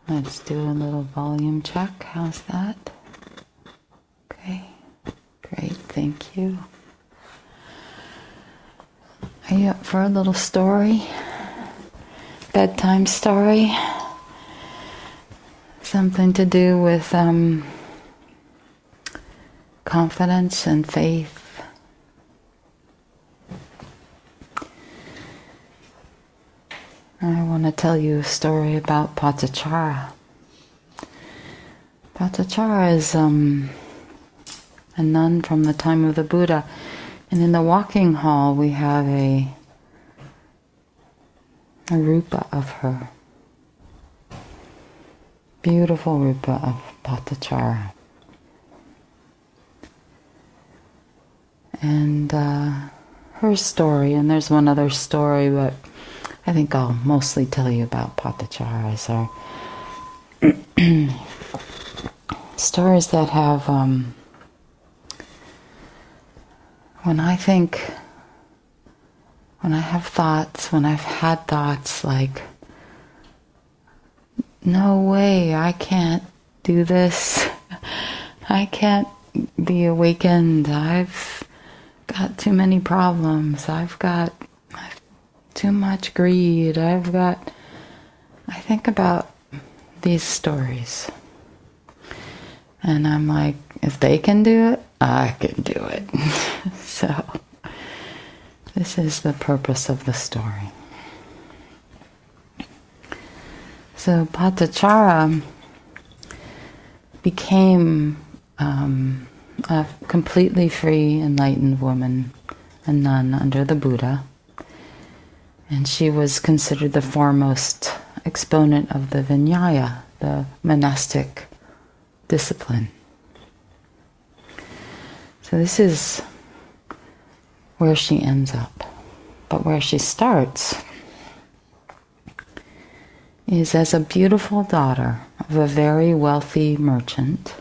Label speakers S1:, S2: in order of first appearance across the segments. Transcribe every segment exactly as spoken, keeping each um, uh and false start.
S1: Let's do a little volume check. How's that? Okay, great, thank you. Are you up for a little story? Bedtime story? Something to do with um, confidence and faith. I want to tell you a story about Patachara. Patachara is um, a nun from the time of the Buddha. And in the walking hall we have a, a rupa of her. Beautiful rupa of Patachara. And uh, her story, and there's one other story, but I think I'll mostly tell you about Patachara as our stories that have, um, when I think, when I have thoughts, when I've had thoughts like, no way, I can't do this, I can't be awakened, I've got too many problems, I've got too much greed, I've got, I think about these stories. And I'm like, if they can do it, I can do it. So, this is the purpose of the story. So, Patachara became um, a completely free, enlightened woman, a nun under the Buddha. And she was considered the foremost exponent of the Vinaya, the monastic discipline. So this is where she ends up. But where she starts is as a beautiful daughter of a very wealthy merchant.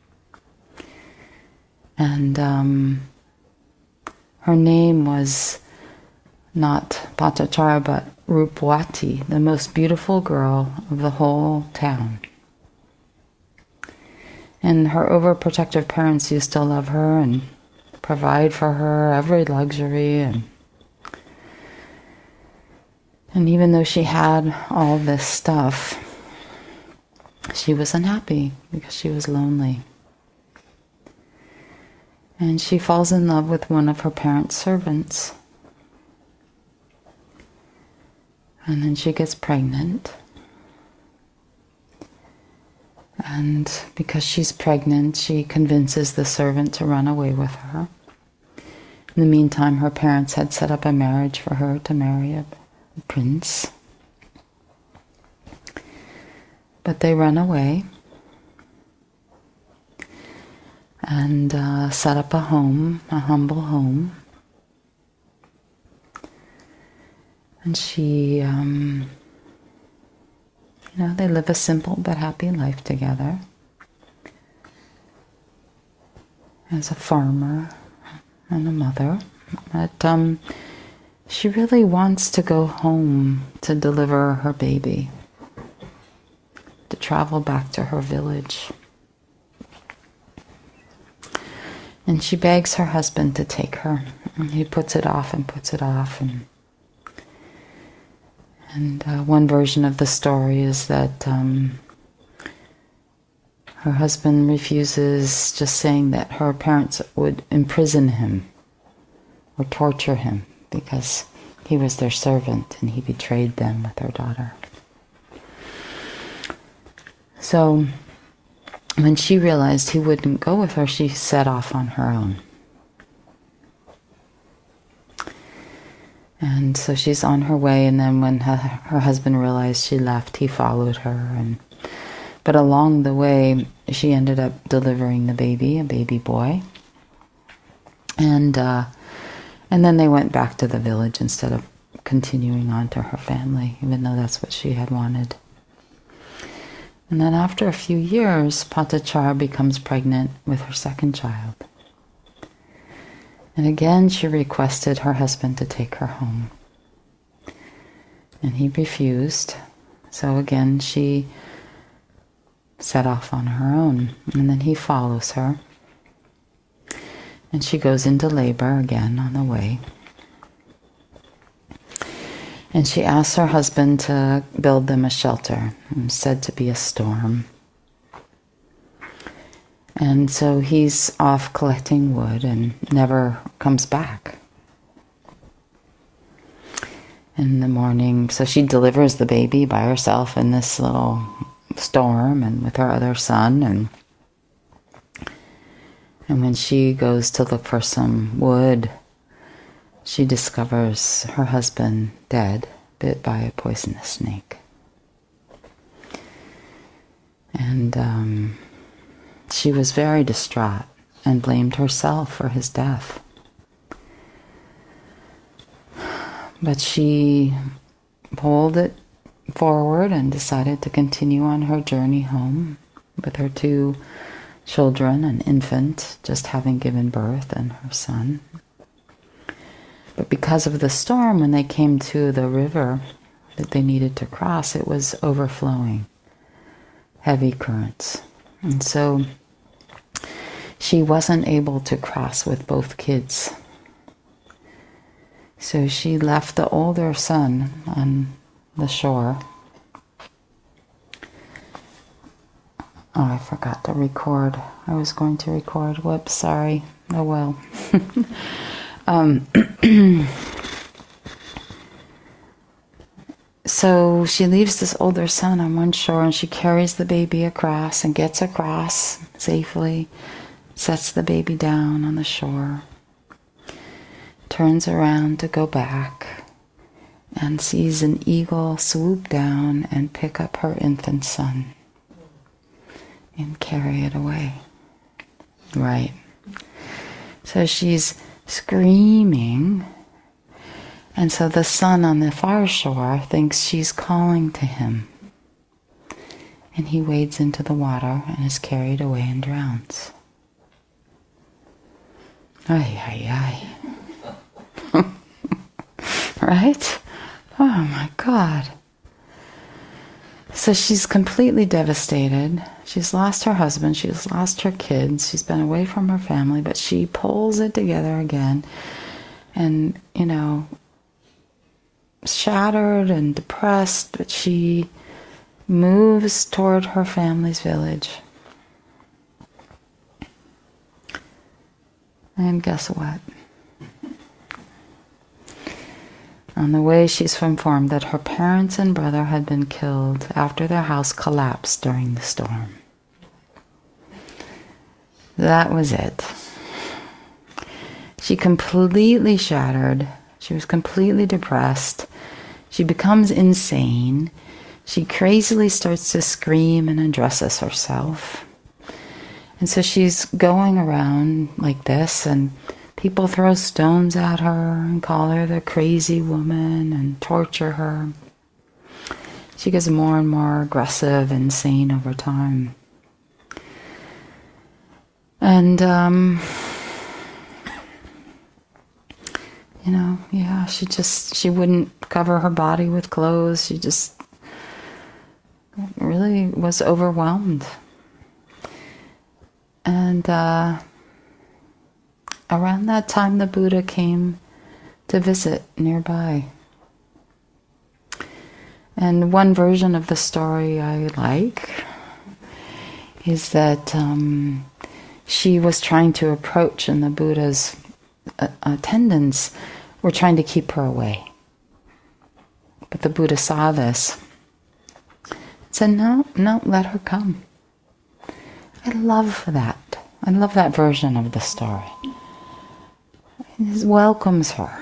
S1: And um, her name was not Patachara, but Rupwati, the most beautiful girl of the whole town. And her overprotective parents used to love her and provide for her every luxury. And, and even though she had all this stuff, she was unhappy because she was lonely. And she falls in love with one of her parents' servants. And then she gets pregnant. And because she's pregnant, she convinces the servant to run away with her. In the meantime, her parents had set up a marriage for her to marry a, a prince. But they run away and uh, set up a home, a humble home. And she, um, you know, they live a simple but happy life together as a farmer and a mother. But um, she really wants to go home to deliver her baby, to travel back to her village. And she begs her husband to take her. And he puts it off and puts it off. And And uh, one version of the story is that um, her husband refuses, just saying that her parents would imprison him or torture him because he was their servant and he betrayed them with their daughter. So when she realized he wouldn't go with her, she set off on her own. And so she's on her way, and then when her, her husband realized she left, he followed her. And but along the way, she ended up delivering the baby, a baby boy. And uh, and then they went back to the village instead of continuing on to her family, even though that's what she had wanted. And then after a few years, Patachara becomes pregnant with her second child. And again, she requested her husband to take her home. And he refused. So again, she set off on her own. And then he follows her. And she goes into labor again on the way. And she asks her husband to build them a shelter. It's said to be a storm. And so he's off collecting wood and never comes back. In the morning, so she delivers the baby by herself in this little storm and with her other son. And and when she goes to look for some wood, she discovers her husband dead, bit by a poisonous snake. And um, she was very distraught and blamed herself for his death. But she pulled it forward and decided to continue on her journey home with her two children, an infant just having given birth, and her son. But because of the storm, when they came to the river that they needed to cross, it was overflowing, heavy currents. And so she wasn't able to cross with both kids. So she left the older son on the shore. Oh, I forgot to record. I was going to record. Whoops, sorry. Oh well. um, so she leaves this older son on one shore, and she carries the baby across and gets across safely, sets the baby down on the shore, turns around to go back, and sees an eagle swoop down and pick up her infant son and carry it away. Right. So she's screaming, and so the son on the far shore thinks she's calling to him. And he wades into the water and is carried away and drowns. Ay, ay, ay. Right? Oh my God. So she's completely devastated. She's lost her husband. She's lost her kids. She's been away from her family, but she pulls it together again. And, you know, shattered and depressed, but she moves toward her family's village. And guess what? On the way, she's informed that her parents and brother had been killed after their house collapsed during the storm. That was it. She completely shattered. She was completely depressed. She becomes insane. She crazily starts to scream and undresses herself. And so she's going around like this, and people throw stones at her and call her the crazy woman and torture her. She gets more and more aggressive and insane over time. And, um, you know, yeah, she just, she wouldn't cover her body with clothes. She just really was overwhelmed. And, uh, around that time, the Buddha came to visit nearby. And one version of the story I like is that um, she was trying to approach, and the Buddha's uh, attendants were trying to keep her away. But the Buddha saw this, said, no, no, let her come. I love that. I love that version of the story. He welcomes her.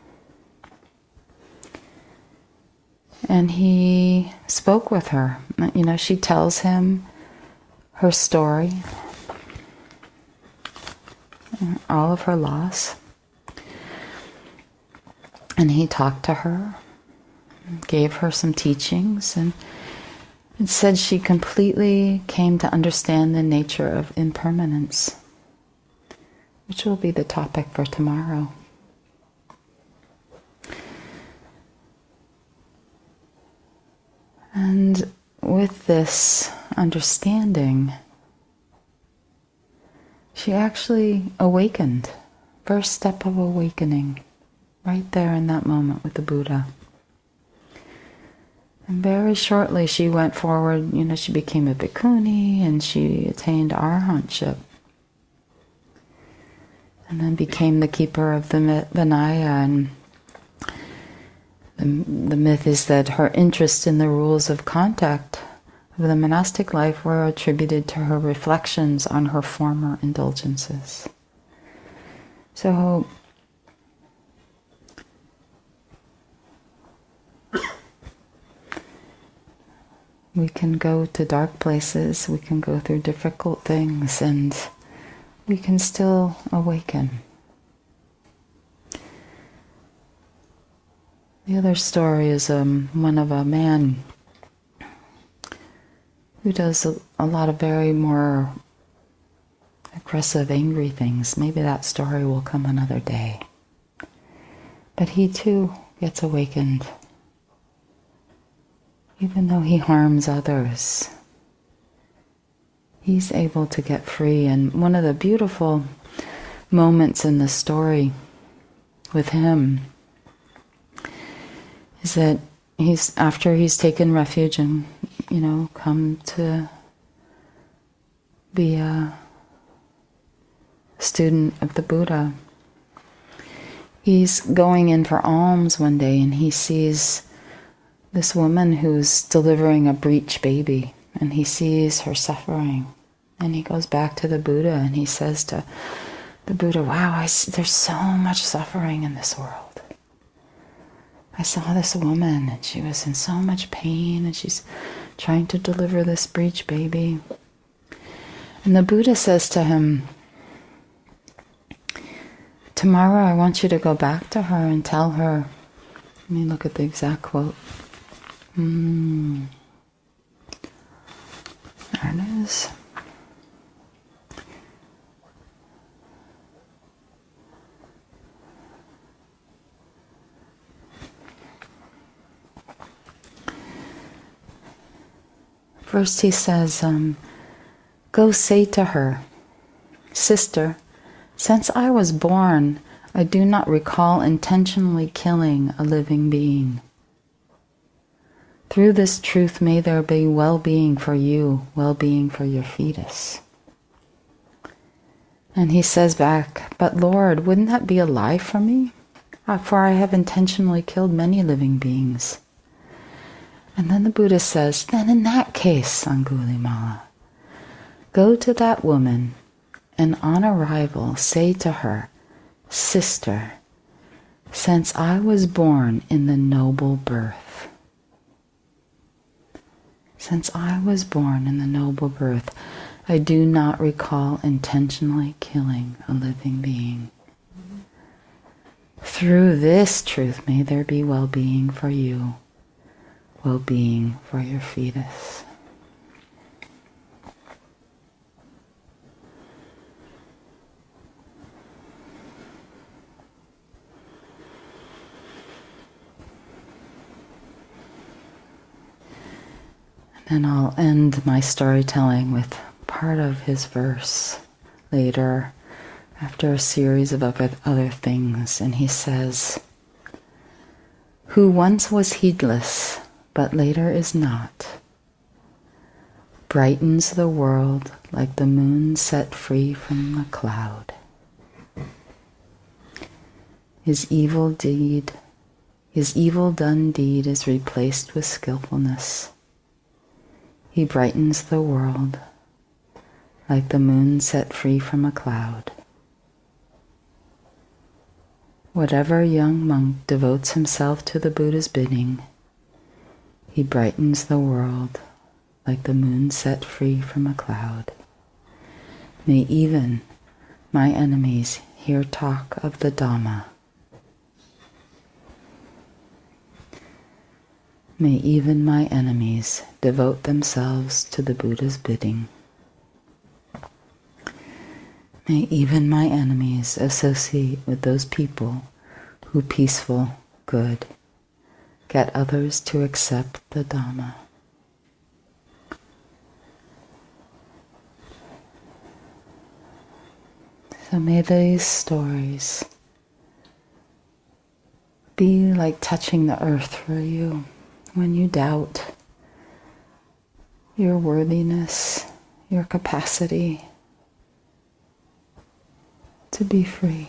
S1: And he spoke with her. You know, she tells him her story, all of her loss. And he talked to her, gave her some teachings, and it said she completely came to understand the nature of impermanence, which will be the topic for tomorrow. And with this understanding, she actually awakened. First step of awakening, right there in that moment with the Buddha. And very shortly she went forward, you know, she became a bhikkhuni and she attained arahantship. And then became the keeper of the Vinaya. And the, the myth is that her interest in the rules of contact of the monastic life were attributed to her reflections on her former indulgences. So, we can go to dark places, we can go through difficult things, and we can still awaken. The other story is um, one of a man who does a, a lot of very more aggressive, angry things. Maybe that story will come another day. But he too gets awakened. Even though he harms others, he's able to get free. And one of the beautiful moments in the story with him is that he's, after he's taken refuge and, you know, come to be a student of the Buddha, he's going in for alms one day and he sees this woman who's delivering a breech baby, and he sees her suffering. And he goes back to the Buddha and he says to the Buddha, wow, I see, there's so much suffering in this world. I saw this woman and she was in so much pain and she's trying to deliver this breech baby. And the Buddha says to him, tomorrow I want you to go back to her and tell her, let me look at the exact quote. Hmm. There it is. First he says, um, go say to her, sister, since I was born, I do not recall intentionally killing a living being. Through this truth may there be well-being for you, well-being for your fetus. And he says back, but Lord, wouldn't that be a lie for me? For I have intentionally killed many living beings. And then the Buddha says, then in that case, Angulimala, go to that woman and on arrival say to her, sister, since I was born in the noble birth, Since I was born in the noble birth, I do not recall intentionally killing a living being. Through this truth may there be well-being for you, well-being for your fetus. And I'll end my storytelling with part of his verse later, after a series of other, other things. And he says, who once was heedless, but later is not, brightens the world like the moon set free from the cloud. His evil deed, his evil done deed is replaced with skillfulness. He brightens the world like the moon set free from a cloud. Whatever young monk devotes himself to the Buddha's bidding, he brightens the world like the moon set free from a cloud. May even my enemies hear talk of the Dhamma. May even my enemies devote themselves to the Buddha's bidding. May even my enemies associate with those people who peaceful, good, get others to accept the Dhamma. So may these stories be like touching the earth for you when you doubt your worthiness, your capacity to be free.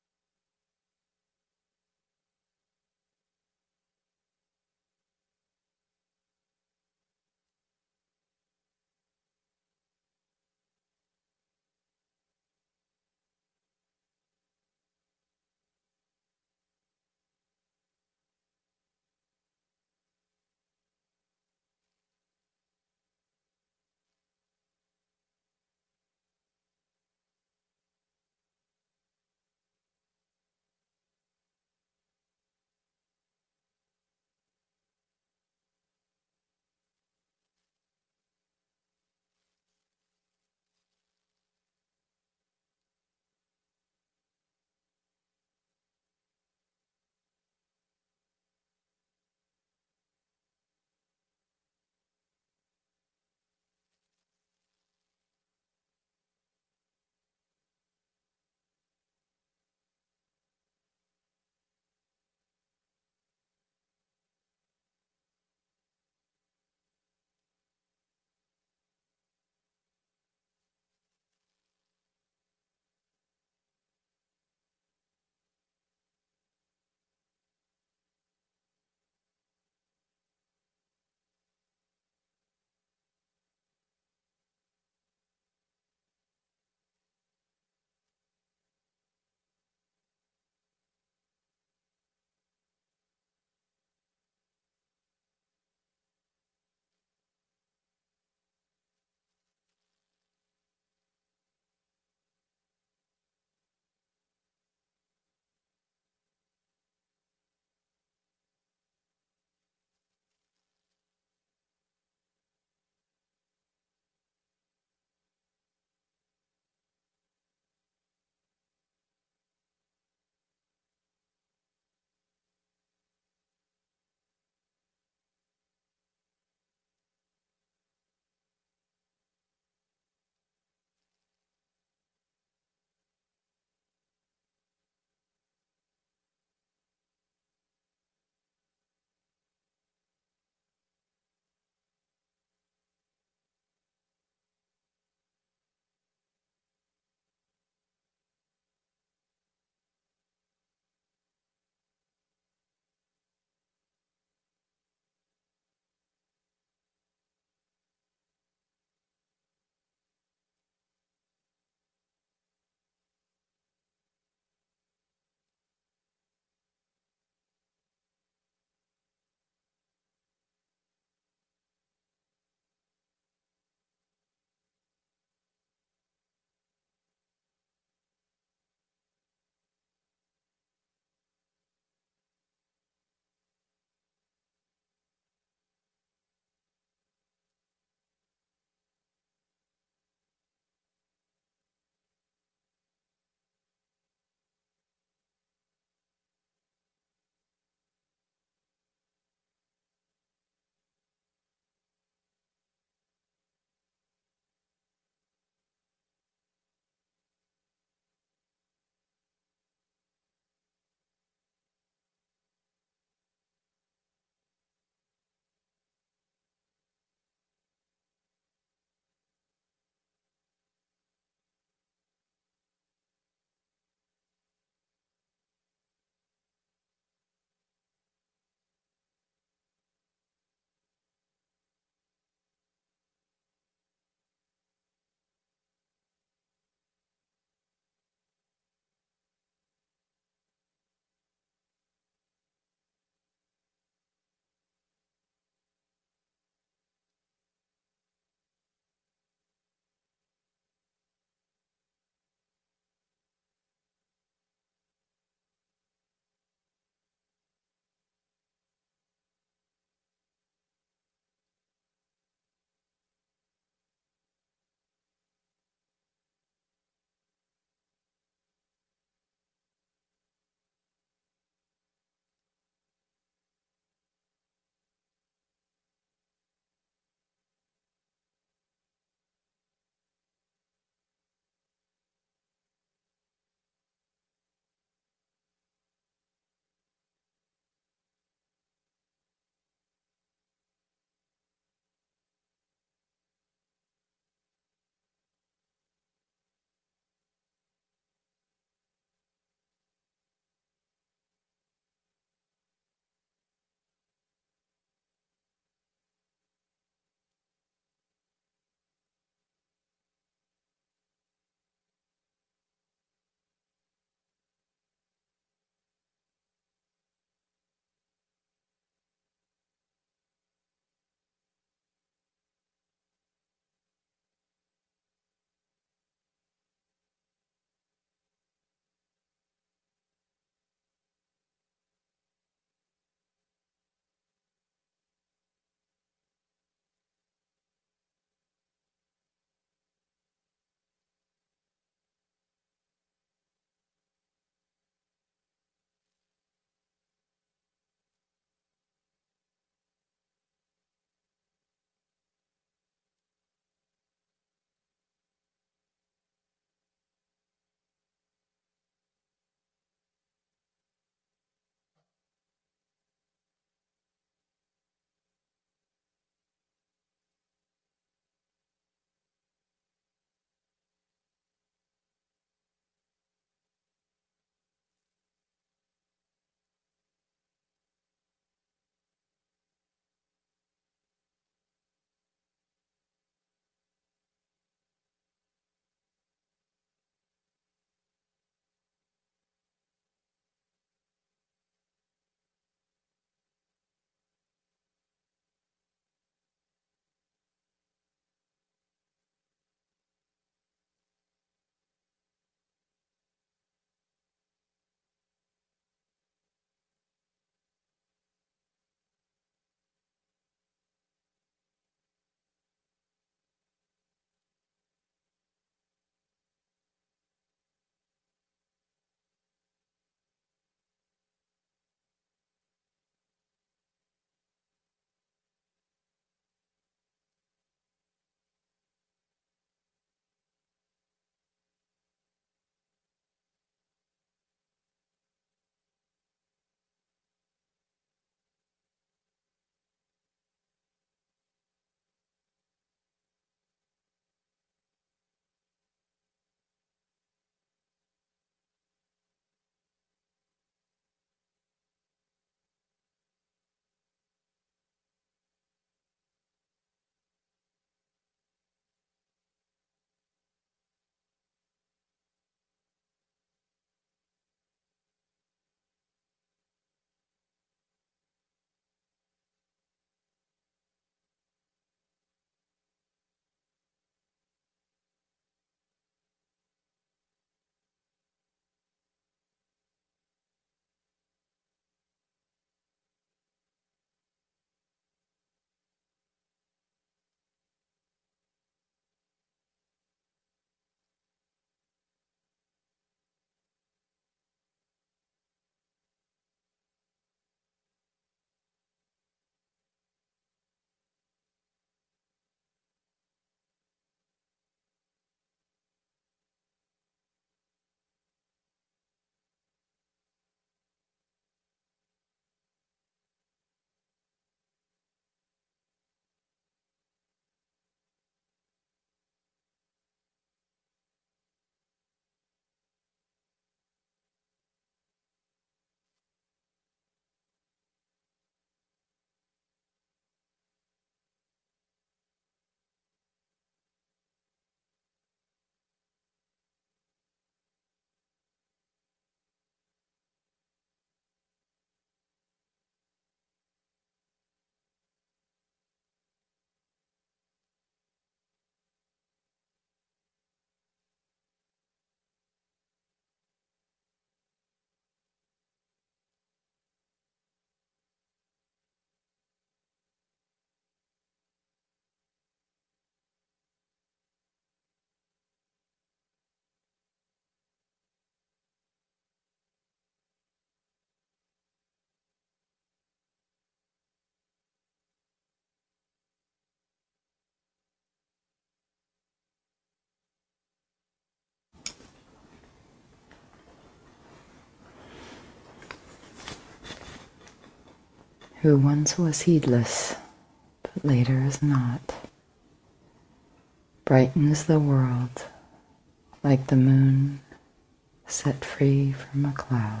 S1: who once was heedless, but later is not, brightens the world like the moon set free from a cloud.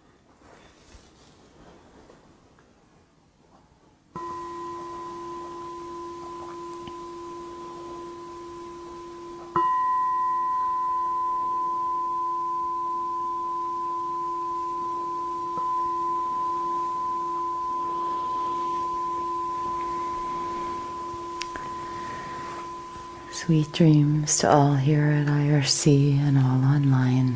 S1: Sweet dreams to all here at I R C and all online.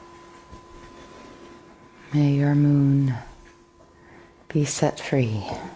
S1: May your moon be set free.